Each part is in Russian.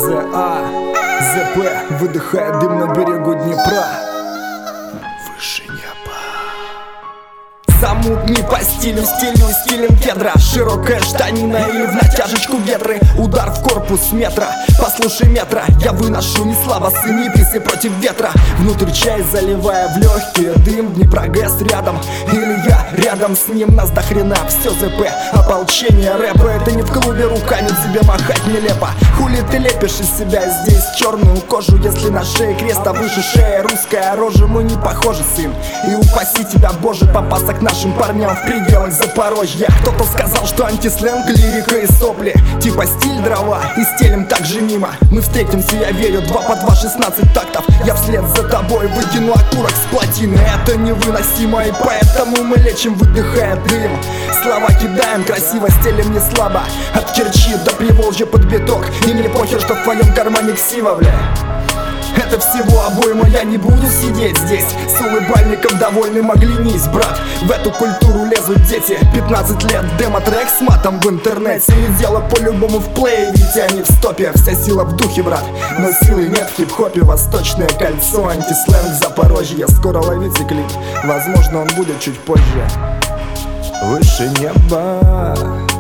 ЗА, ЗП выдыхает дым на берегу Днепра. Выше неба. Замутни по стилю, стилем кедра. Широкая штанина или в натяжечку ветры. Удар в корпус метра, послушай метра. Я выношу не слава, сыни писы против ветра. Внутрь чай заливая в легкие дым. Днепра ГЭС рядом, или я рядом с ним. Нас до хрена, все ЗП, ополчение рэпа. Это не в клубе руками тебе махать нелепо. Хули ты лепишь из себя здесь черную кожу, если на шее крест, а выше шея русская рожа. Мы не похожи, сын, и упаси тебя, Боже, попасться к нашим парням в пределах Запорожья. Кто-то сказал, что антисленг, лирика и сопли, типа стиль дрова, и стелем так же мимо. Мы встретимся, я верю, 2 по 2, 16 тактов. Я вслед за тобой выкину окурок с плотины. Это невыносимо, и поэтому мы лечим, выдыхая дым. Слова кидаем, красиво стелем не слабо. От Керчи до Приволжья под биток. И мне похер, что в твоем кармане ксива, бля. Это всего обойма, я не буду сидеть здесь. С улыбальником довольным, оглянись, брат. В эту культуру лезут дети. 15 лет, демо-трек с матом в интернете. И дело по-любому в плее, ведь я не в стопе. Вся сила в духе, брат, но силы нет в хип-хопе. Восточное кольцо, антисленг, Запорожье. Скоро ловите клип, возможно он будет чуть позже. Выше неба,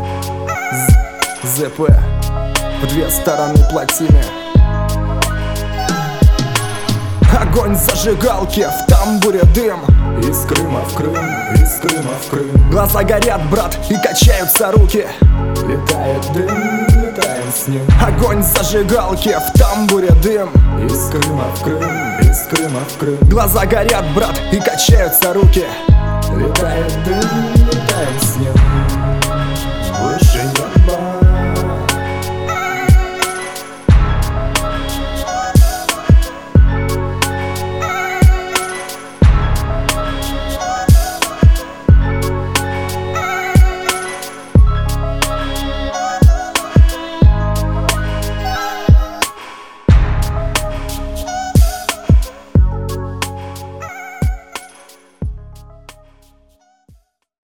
ЗП, в 2 стороны плотины. Огонь зажигалки, в тамбуре дым. Из Крыма в Крым, из Крыма в Крым. Глаза горят, брат, и качаются руки. Летает дым, летаем с ним. Огонь зажигалки, в тамбуре дым. Из Крыма в Крым, из Крыма в Крым. Глаза горят, брат, и качаются руки. Летает дым, летаем с ним.